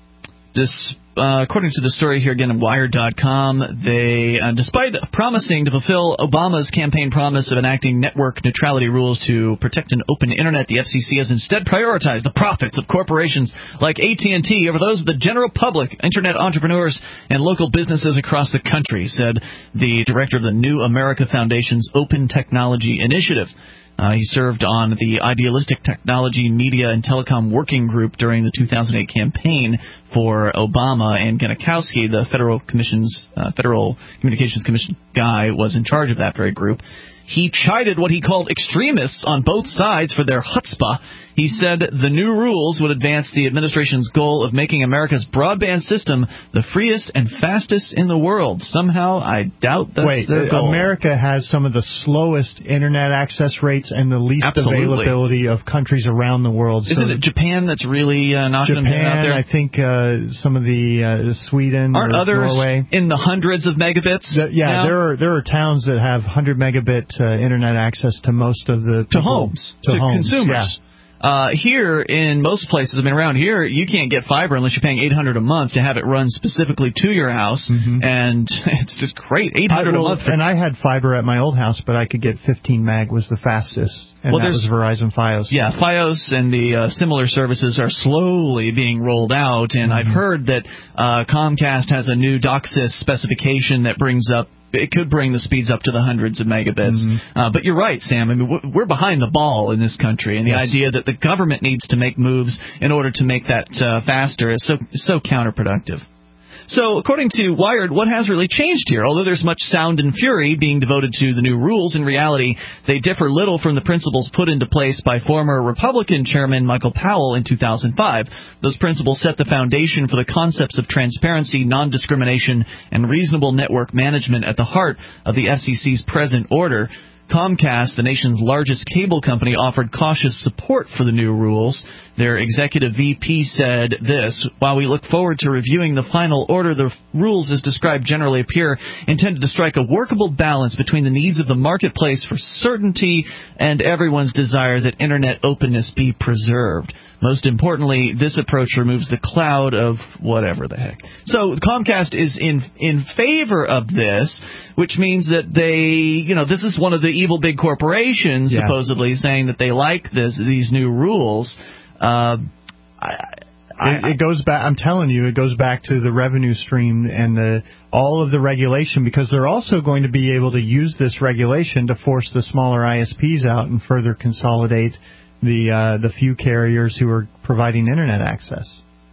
This, uh, according to the story here again at Wired dot com, they, uh, despite promising to fulfill Obama's campaign promise of enacting network neutrality rules to protect an open Internet, the F C C has instead prioritized the profits of corporations like A T and T over those of the general public, Internet entrepreneurs, and local businesses across the country, said the director of the New America Foundation's Open Technology Initiative. Uh, he served on the Idealistic Technology, Media, and Telecom Working Group during the two thousand eight campaign for Obama, and Ganikowski, the Federal Commission's uh, Federal Communications Commission guy, was in charge of that very group. He chided what he called extremists on both sides for their chutzpah. He said the new rules would advance the administration's goal of making America's broadband system the freest and fastest in the world. Somehow, I doubt that's Wait, their goal. America has some of the slowest Internet access rates and the least Absolutely. availability of countries around the world. Isn't so it Japan that's really uh, knocking them Japan, out there? I think uh, some of the uh, Sweden Aren't or others Norway. in the hundreds of megabits? The, yeah, now? there are there are towns that have one hundred megabit uh, Internet access to most of the to people, homes, to, to homes. consumers. Yeah. Uh, here, in most places, I mean, around here, you can't get fiber unless you're paying eight hundred dollars a month to have it run specifically to your house, mm-hmm. and it's just great, eight hundred dollars I, well, a month. For- and I had fiber at my old house, but I could get fifteen meg was the fastest, and well, that was Verizon Fios. Yeah, Fios and the uh, similar services are slowly being rolled out, and mm-hmm. I've heard that uh, Comcast has a new DOCSIS specification that brings up it could bring the speeds up to the hundreds of megabits. Mm-hmm. Uh, but you're right, Sam. I mean, we're behind the ball in this country, and the yes. idea that the government needs to make moves in order to make that uh, faster is so so counterproductive. So, according to Wired, what has really changed here? Although there's much sound and fury being devoted to the new rules, in reality, they differ little from the principles put into place by former Republican Chairman Michael Powell in two thousand five. Those principles set the foundation for the concepts of transparency, non-discrimination, and reasonable network management at the heart of the F C C's present order. Comcast, the nation's largest cable company, offered cautious support for the new rules. Their executive V P said this: while we look forward to reviewing the final order, the rules as described generally appear intended to strike a workable balance between the needs of the marketplace for certainty and everyone's desire that Internet openness be preserved. Most importantly, this approach removes the cloud of whatever the heck. So Comcast is in in favor of this, which means that they, you know, this is one of the evil big corporations yeah. supposedly saying that they like this these new rules. Uh, I, I, it, it goes back. I'm telling you, it goes back to the revenue stream and the all of the regulation, because they're also going to be able to use this regulation to force the smaller I S Ps out and further consolidate the uh, the few carriers who are providing Internet access.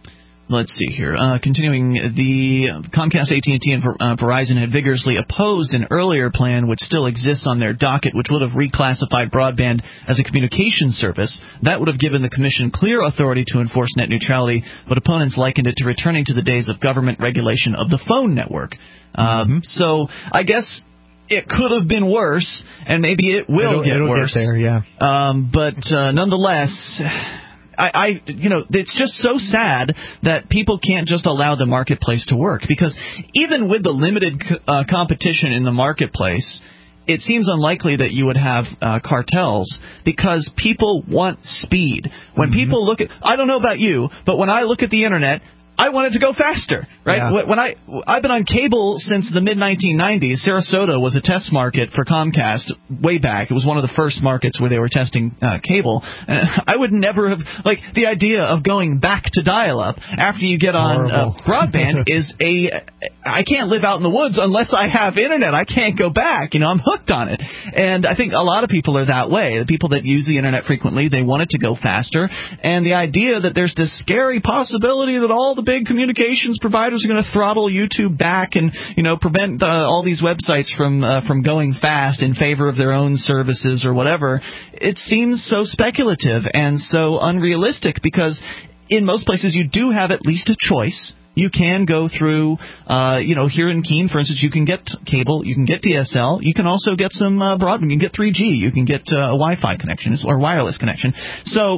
Let's see here. Uh, continuing, the Comcast, A T and T, and uh, Verizon had vigorously opposed an earlier plan which still exists on their docket, which would have reclassified broadband as a communication service. That would have given the Commission clear authority to enforce net neutrality, but opponents likened it to returning to the days of government regulation of the phone network. Um, mm-hmm. So I guess it could have been worse, and maybe it will it'll, get it'll worse. Get there, yeah. Um, but uh, nonetheless, I, I, you know, it's just so sad that people can't just allow the marketplace to work, because even with the limited uh, competition in the marketplace, it seems unlikely that you would have uh, cartels, because people want speed. When mm-hmm. people look at, I don't know about you, but when I look at the internet, I want it to go faster, right? Yeah. When I I've been on cable since the mid nineteen nineties. Sarasota was a test market for Comcast way back. It was one of the first markets where they were testing uh, cable. And I would never have, like, the idea of going back to dial-up after you get on uh, broadband is a, I can't live out in the woods unless I have internet. I can't go back. You know, I'm hooked on it. And I think a lot of people are that way. The people that use the internet frequently, they want it to go faster. And the idea that there's this scary possibility that all the big communications providers are going to throttle YouTube back and, you know, prevent uh, all these websites from uh, from going fast in favor of their own services or whatever, it seems so speculative and so unrealistic, because in most places you do have at least a choice. You can go through, uh, you know, here in Keene, for instance, you can get cable, you can get D S L, you can also get some uh, broadband, you can get three G, you can get uh, a Wi-Fi connection or wireless connection. So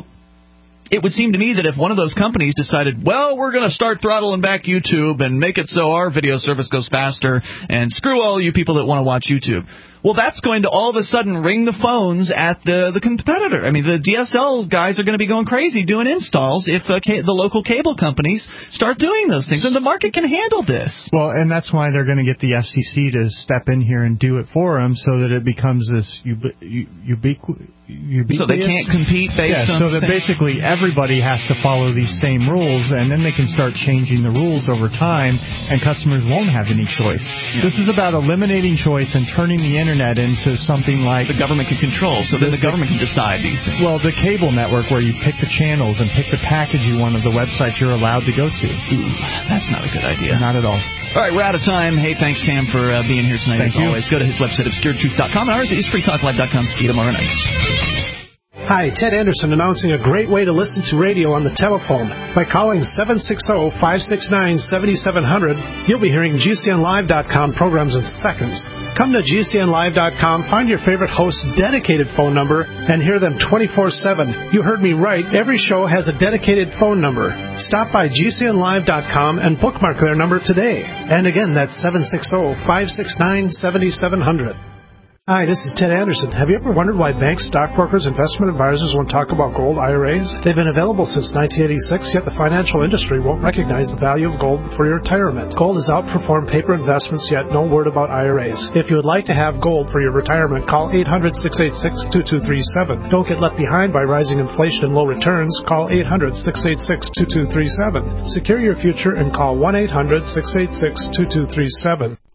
it would seem to me that if one of those companies decided, well, we're going to start throttling back YouTube and make it so our video service goes faster and screw all you people that want to watch YouTube, well, that's going to all of a sudden ring the phones at the, the competitor. I mean, the D S L guys are going to be going crazy doing installs if uh, ca- the local cable companies start doing those things, and the market can handle this. Well, and that's why they're going to get the F C C to step in here and do it for them, so that it becomes this ubi- ubiqu- ubiquitous. So they can't compete based yeah, on so that basically everybody has to follow these same rules, and then they can start changing the rules over time, and customers won't have any choice. Yeah. This is about eliminating choice and turning the internet into something like the government can control, so then the, the government can decide these things. Well, the cable network, where you pick the channels and pick the package you want of the websites you're allowed to go to. Ooh, that's not a good idea. Not at all. All right, we're out of time. Hey, thanks, Tam, for uh, being here tonight. Thank as you. always, go to his website, obscured truth dot com, and ours is free talk live dot com. See you tomorrow night. Hi, Ted Anderson announcing a great way to listen to radio on the telephone. By calling seven six zero, five six nine, seven seven zero zero, you'll be hearing G C N live dot com programs in seconds. Come to G C N live dot com, find your favorite host's dedicated phone number, and hear them twenty-four seven. You heard me right. Every show has a dedicated phone number. Stop by G C N live dot com and bookmark their number today. And again, that's seven six zero, five six nine, seven seven zero zero. Hi, this is Ted Anderson. Have you ever wondered why banks, stockbrokers, investment advisors won't talk about gold I R As? They've been available since nineteen eighty-six, yet the financial industry won't recognize the value of gold for your retirement. Gold has outperformed paper investments, yet no word about I R As. If you would like to have gold for your retirement, call eight hundred, six eight six, two two three seven. Don't get left behind by rising inflation and low returns. Call eight hundred, six eight six, two two three seven. Secure your future and call one eight hundred, six eight six, two two three seven.